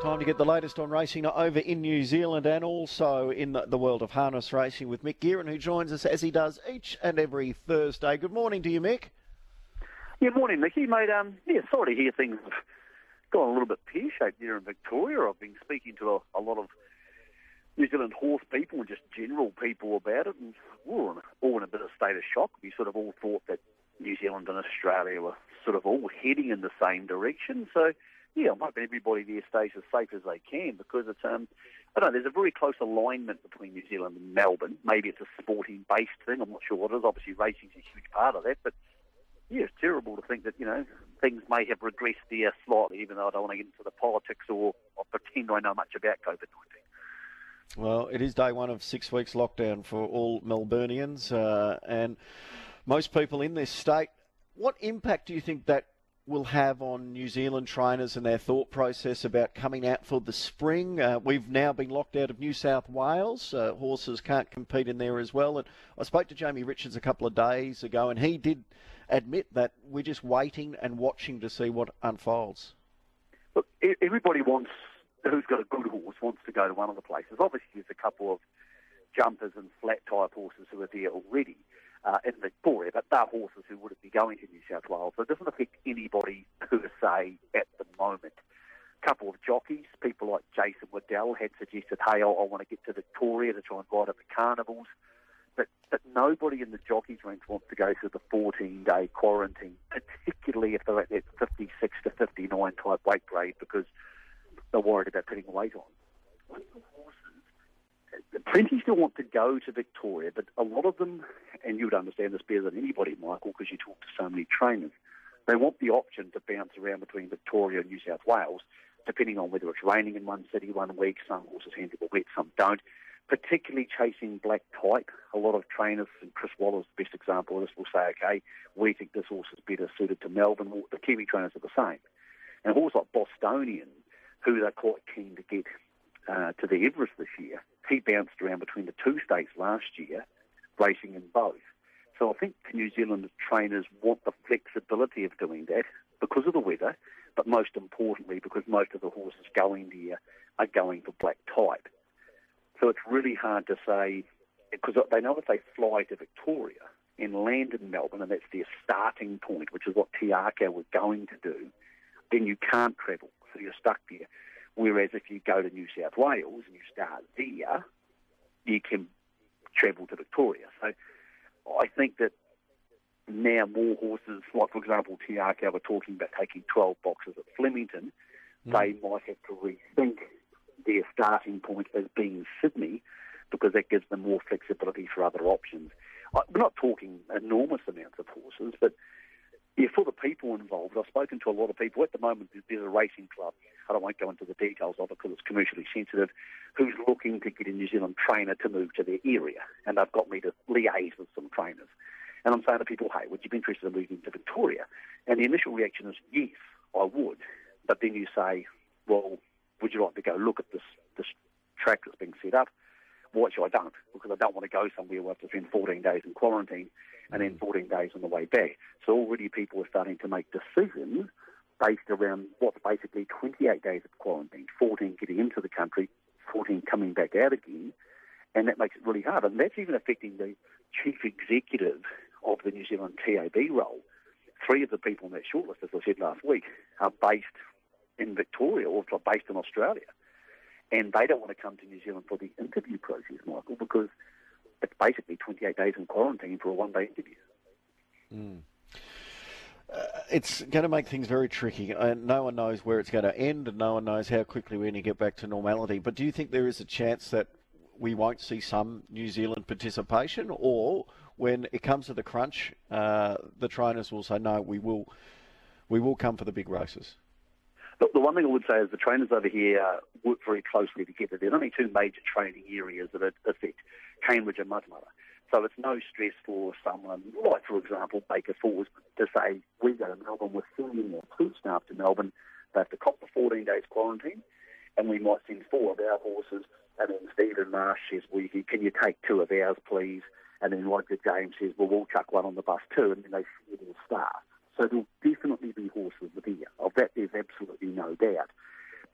Time to get the latest on racing over in New Zealand and also in the world of harness racing with Mick Gearan, who joins us as he does each and every Thursday. Good morning to you, Mick. Yeah, morning, Mickey, mate. Sorry to hear things have gone a little bit pear-shaped here in Victoria. I've been speaking to a lot of New Zealand horse people and just general people about it, and we're all in a bit of state of shock. We sort of all thought that New Zealand and Australia were sort of all heading in the same direction. So, yeah, I'm hoping everybody there stays as safe as they can, because it's, I don't know, there's a very close alignment between New Zealand and Melbourne. Maybe it's a sporting-based thing. I'm not sure what it is. Obviously, racing's a huge part of that, but yeah, it's terrible to think that, you know, things may have regressed there slightly, even though I don't want to get into the politics or pretend I know much about COVID-19. Well, it is day one of 6 weeks lockdown for all Melburnians and most people in this state. What impact do you think that will have on New Zealand trainers and their thought process about coming out for the spring? We've now been locked out of New South Wales. Horses can't compete in there as well. And I spoke to Jamie Richards a couple of days ago, and he did admit that we're just waiting and watching to see what unfolds. Look, everybody who's got a good horse wants to go to one of the places. Obviously, there's a couple of jumpers and flat-type horses who are there already in Victoria, but they're horses who wouldn't be going to New South Wales. So it doesn't affect anybody per se at the moment. A couple of jockeys, people like Jason Waddell, had suggested, hey, I want to get to Victoria to try and ride at the carnivals. But nobody in the jockeys ranks wants to go through the 14-day quarantine, particularly if they're at that 56 to 59 type weight grade, because they're worried about putting weight on. Plenty still want to go to Victoria, but a lot of them, and you would understand this better than anybody, Michael, because you talk to so many trainers, they want the option to bounce around between Victoria and New South Wales, depending on whether it's raining in one city one week. Some horses handle the wet, some don't. Particularly chasing black type. A lot of trainers, and Chris Waller's the best example of this, will say, okay, we think this horse is better suited to Melbourne. Well, the Kiwi trainers are the same. And a horse like Bostonian, who they're quite keen to get to the Everest this year, he bounced around between the two states last year, racing in both. So I think New Zealand trainers want the flexibility of doing that because of the weather, but most importantly because most of the horses going there are going for black type. So it's really hard to say, because they know if they fly to Victoria and land in Melbourne, and that's their starting point, which is what Te Akau were going to do, then you can't travel, so you're stuck there. Whereas if you go to New South Wales and you start there, you can travel to Victoria. So I think that now more horses, like for example Te Akau were talking about taking 12 boxes at Flemington, they might have to rethink their starting point as being Sydney, because that gives them more flexibility for other options. We're not talking enormous amounts of horses, but yeah, for the people involved, I've spoken to a lot of people. At the moment, there's a racing club, I won't go into the details of it because it's commercially sensitive, who's looking to get a New Zealand trainer to move to their area, and they've got me to liaise with some trainers. And I'm saying to people, hey, would you be interested in moving to Victoria? And the initial reaction is, yes, I would. But then you say, well, would you like to go look at this track that's being set up? Well, actually, I don't, because I don't want to go somewhere where I have to spend 14 days in quarantine and then 14 days on the way back. So already people are starting to make decisions based around what's basically 28 days of quarantine, 14 getting into the country, 14 coming back out again, and that makes it really hard. And that's even affecting the chief executive of the New Zealand TAB role. 3 of the people in that shortlist, as I said last week, are based in Victoria or based in Australia. And they don't want to come to New Zealand for the interview process, Michael, because it's basically 28 days in quarantine for a one-day interview. It's going to make things very tricky. No one knows where it's going to end, and no one knows how quickly we're going to get back to normality. But do you think there is a chance that we won't see some New Zealand participation, or when it comes to the crunch, the trainers will say, no, we will come for the big races? Look, the one thing I would say is the trainers over here work very closely together. There's only 2 major training areas that affect Cambridge and Matamata. So it's no stress for someone, like, for example, Baker Falls, to say, we go to Melbourne, we're sending our crew staff to Melbourne, they have to cop the 14 days quarantine, and we might send 4 of our horses, and then Stephen Marsh says, can you take 2 of ours, please? And then Roger James says, well, we'll chuck one on the bus too, and then they share their staff. So there'll definitely be horses there. Of that, there's absolutely no doubt.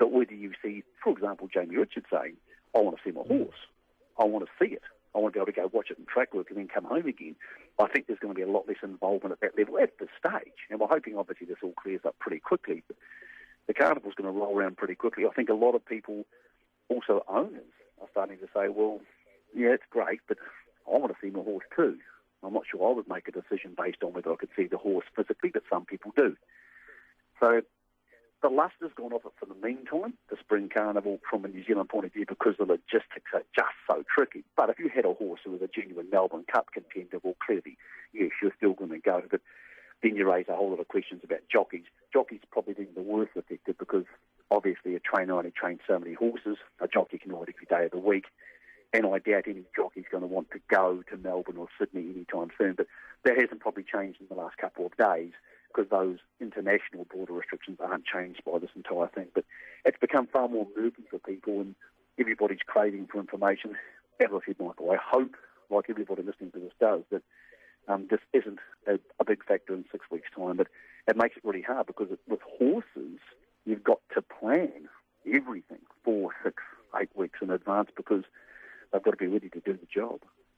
But whether you see, for example, Jamie Richards saying, I want to see my horse. I want to see it. I want to be able to go watch it in track work and then come home again. I think there's going to be a lot less involvement at that level at this stage. And we're hoping, obviously, this all clears up pretty quickly. But the carnival's going to roll around pretty quickly. I think a lot of people, also owners, are starting to say, well, yeah, it's great, but I want to see my horse too. I'm not sure I would make a decision based on whether I could see the horse physically, but some people do. So the luster's gone off it for the meantime, the Spring Carnival, from a New Zealand point of view, because the logistics are just so tricky. But if you had a horse who was a genuine Melbourne Cup contender, well, clearly, yes, you're still going to go. But then you raise a whole lot of questions about jockeys. Jockeys probably being the worst affected because, obviously, a trainer only trains so many horses. A jockey can ride every day of the week. And I doubt any jockey's going to want to go to Melbourne or Sydney anytime soon. But that hasn't probably changed in the last couple of days, because those international border restrictions aren't changed by this entire thing. But it's become far more movement for people, and everybody's craving for information. As I said, Michael, I hope, like everybody listening to this does, that this isn't a big factor in 6 weeks' time. But it makes it really hard, because with horses, you've got to plan everything 4, 6, 8 weeks in advance, because they've got to be ready to do the job.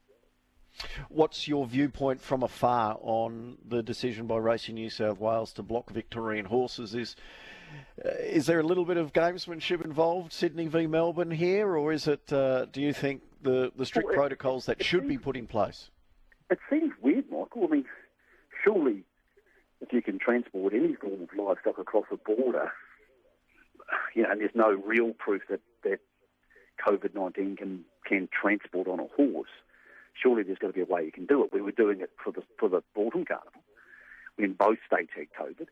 What's your viewpoint from afar on the decision by Racing New South Wales to block Victorian horses? Is there a little bit of gamesmanship involved, Sydney v Melbourne here, or is it, do you think, the strict protocols that should be put in place? It seems weird, Michael. I mean, surely if you can transport any form of livestock across a border, and there's no real proof that COVID-19 can transport on a horse, surely there's got to be a way you can do it. We were doing it for the Autumn Carnival when both states had COVID.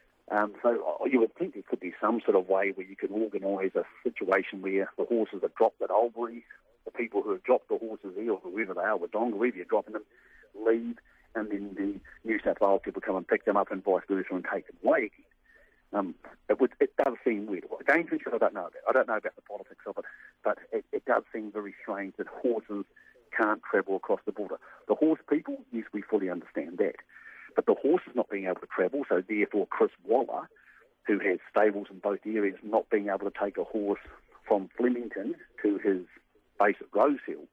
So you would think there could be some sort of way where you can organise a situation where the horses are dropped at Albury, the people who have dropped the horses there, or whoever they are, Wodonga, wherever you're dropping them, leave, and then the New South Wales people come and pick them up and vice versa and take them away again. It does seem weird. Well, gamesmanship, I don't know about. I don't know about the politics of it, but it does seem very strange that horses can't travel across the border. The horse people, yes, we fully understand that. But the horses not being able to travel, so therefore Chris Waller, who has stables in both areas, not being able to take a horse from Flemington to his base at Rosehill,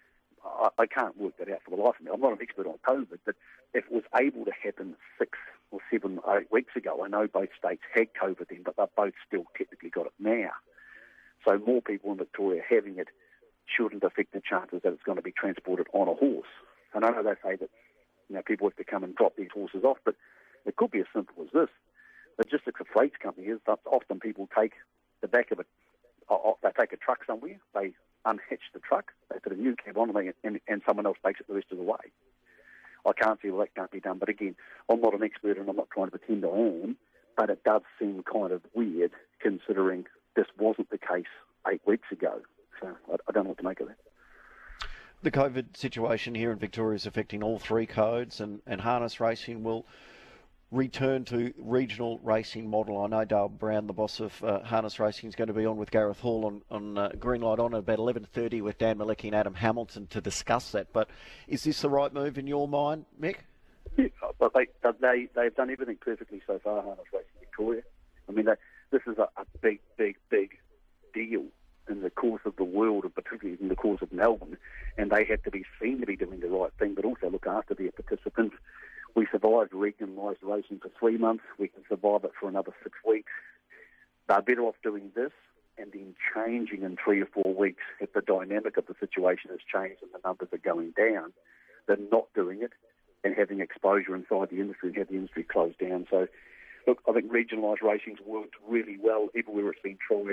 I can't work that out for the life of me. I'm not an expert on COVID, but if it was able to happen 6 or 7 or 8 weeks ago, I know both states had COVID then, but they've both still technically got it now. So more people in Victoria having it shouldn't affect the chances that it's going to be transported on a horse. And I know they say that people have to come and drop these horses off, but it could be as simple as this. Logistics of freight company is that often people take the back of it, they take a truck somewhere, they unhitch the truck, they put a new cab on, and someone else takes it the rest of the way. I can't see why that can't be done, but again, I'm not an expert and I'm not trying to pretend I am, but it does seem kind of weird considering this wasn't the case 8 weeks ago. So I don't know what to make of that. The COVID situation here in Victoria is affecting all 3 codes, and harness racing will return to regional racing model. I know Dale Brown, the boss of harness racing, is going to be on with Gareth Hall on Green Light On at about 11:30 with Dan Malecki and Adam Hamilton to discuss that. But is this the right move in your mind, Mick? Yeah, but they've done everything perfectly so far, harness racing Victoria. I mean, this is a big, big, big deal in the course of the world, and particularly in the course of Melbourne, and they have to be seen to be doing the right thing, but also look after their participants. We survived regionalised racing for 3 months. We can survive it for another 6 weeks. They're better off doing this and then changing in 3 or 4 weeks if the dynamic of the situation has changed and the numbers are going down, than not doing it and having exposure inside the industry and have the industry closed down. So, look, I think regionalised racing's worked really well everywhere it's been tried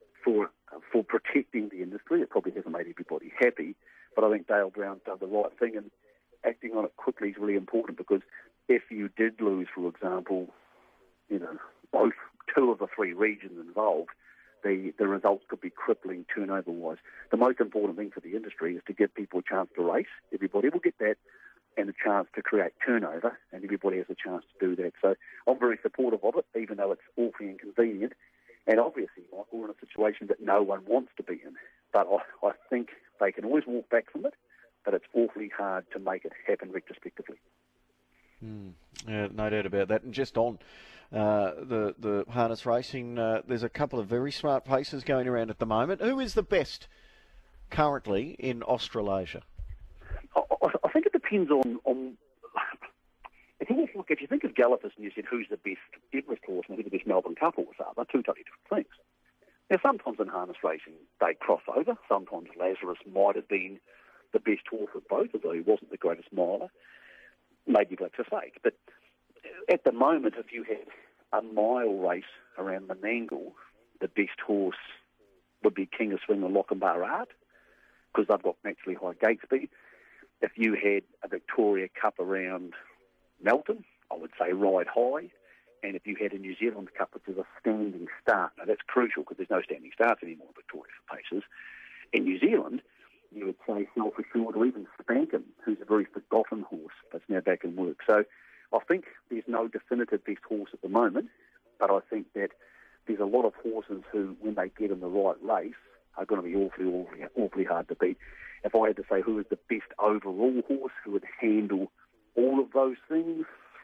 for protecting the industry. It probably hasn't made everybody happy, but I think Dale Brown's done the right thing, and acting on it quickly is really important, because if you did lose, for example, both 2 of the 3 regions involved, the results could be crippling turnover-wise. The most important thing for the industry is to give people a chance to race. Everybody will get that, and a chance to create turnover, and everybody has a chance to do that. So I'm very supportive of it, even though it's awfully inconvenient. And obviously, Michael, we're in a situation that no one wants to be in. But I think they can always walk back from it, but it's awfully hard to make it happen retrospectively. Yeah, no doubt about that. And just on the harness racing. There's a couple of very smart paces going around at the moment. Who is the best currently in Australasia? I think it depends on if you think of Gallifers and you said who's the best Everest horse and who the best Melbourne Cup horse are, they're two totally different things. Now, sometimes in harness racing they cross over. Sometimes Lazarus might have been the best horse of both, although he wasn't the greatest miler. Maybe Black's a fake. But at the moment, if you had a mile race around Menangle, the best horse would be King of Swing and Lochinvar Art, because they've got naturally high gate speed. If you had a Victoria Cup around Melton, I would say Ride High. And if you had a New Zealand Cup, which is a standing start, now that's crucial because there's no standing starts anymore in Victoria for paces. In New Zealand, you would say Self Assured or even Spankin, who's a very forgotten horse that's now back in work. So I think there's no definitive best horse at the moment, but I think that there's a lot of horses who, when they get in the right race, are going to be awfully hard to beat. If I had to say who is the best overall horse who would handle all of those things,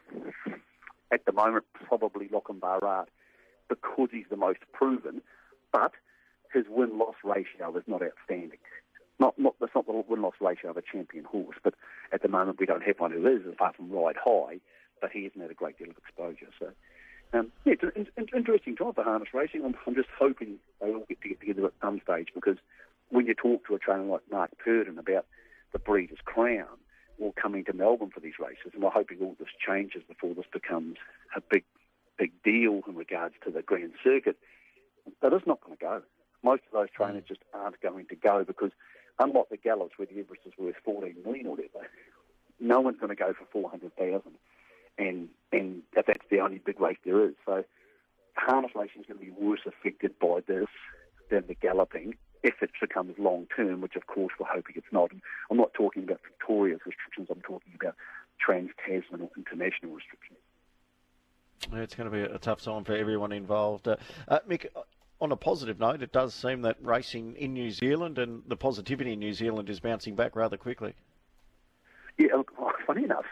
at the moment, probably Lochinvar Art, because he's the most proven, but his win-loss ratio is not outstanding. That's not the win-loss ratio of a champion horse, but at the moment we don't have one who is, apart from Ride High, but he hasn't had a great deal of exposure. So, it's an interesting time for harness racing. I'm just hoping they all get together at some stage, because when you talk to a trainer like Mark Purdon about the Breeders' Crown or coming to Melbourne for these races, and we're hoping all this changes before this becomes a big deal in regards to the Grand Circuit, that is not going to go. Most of those trainers just aren't going to go, because unlike the Gallops where the Everest is worth 14 million or whatever, no one's going to go for 400,000, and if that's the only big race there is. So harness racing is going to be worse affected by this than the galloping if it becomes long term, which of course we're hoping it's not. And I'm not talking about Victoria's restrictions, I'm talking about trans-Tasman or international restrictions. Yeah, it's going to be a tough time for everyone involved. Mick, on a positive note, it does seem that racing in New Zealand and the positivity in New Zealand is bouncing back rather quickly. Yeah, funny enough,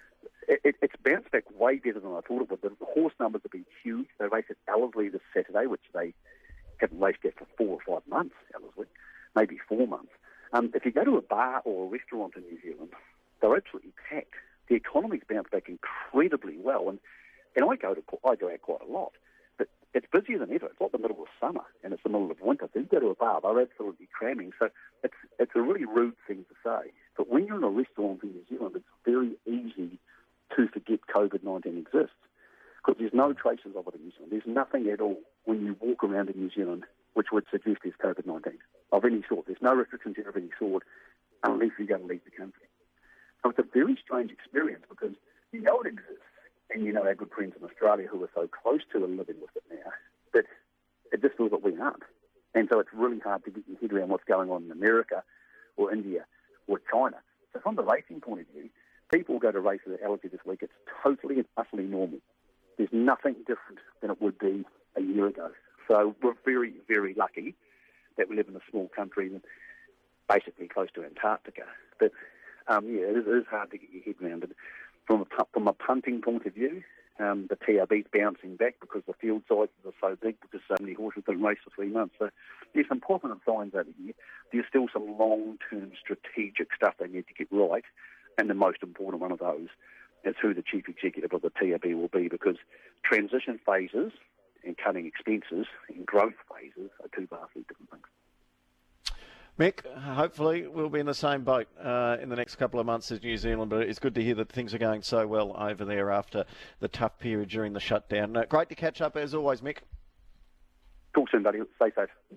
it's bounced back way better than I thought it would. The horse numbers have been huge. They race at Ellerslie this Saturday, which they haven't raced yet for 4 or 5 months, Ellerslie, maybe 4 months. If you go to a bar or a restaurant in New Zealand, they're absolutely packed. The economy's bounced back incredibly well, and I go out quite a lot. But it's busier than ever. It's like the middle of summer, and it's the middle of winter. So you go to a bar, they're absolutely cramming. So it's a really rude thing to say. But when you're in a restaurant in New Zealand, it's very easy to forget COVID-19 exists, because there's no traces of it in New Zealand. There's nothing at all when you walk around in New Zealand which would suggest there's COVID-19 of any sort. There's no restrictions of any sort unless you're going to leave the country. So it's a very strange experience, because you know it exists, and you know our good friends in Australia who are so close to and living with it now, but it just feels that we aren't. And so it's really hard to get your head around what's going on in America or India or China. So from the racing point of view, people go to races at Ellerslie this week. It's totally and utterly normal. There's nothing different than it would be a year ago. So we're very, very lucky that we live in a small country and basically close to Antarctica. But it is hard to get your head around it. From a punting point of view, the TRB's bouncing back because the field sizes are so big, because so many horses didn't race for 3 months. So there's some positive signs over here. There's still some long-term strategic stuff they need to get right, and the most important one of those is who the chief executive of the TRB will be, because transition phases and cutting expenses and growth phases are two vastly different things. Mick, hopefully we'll be in the same boat in the next couple of months as New Zealand, but it's good to hear that things are going so well over there after the tough period during the shutdown. Great to catch up as always, Mick. Talk soon, buddy. Stay safe.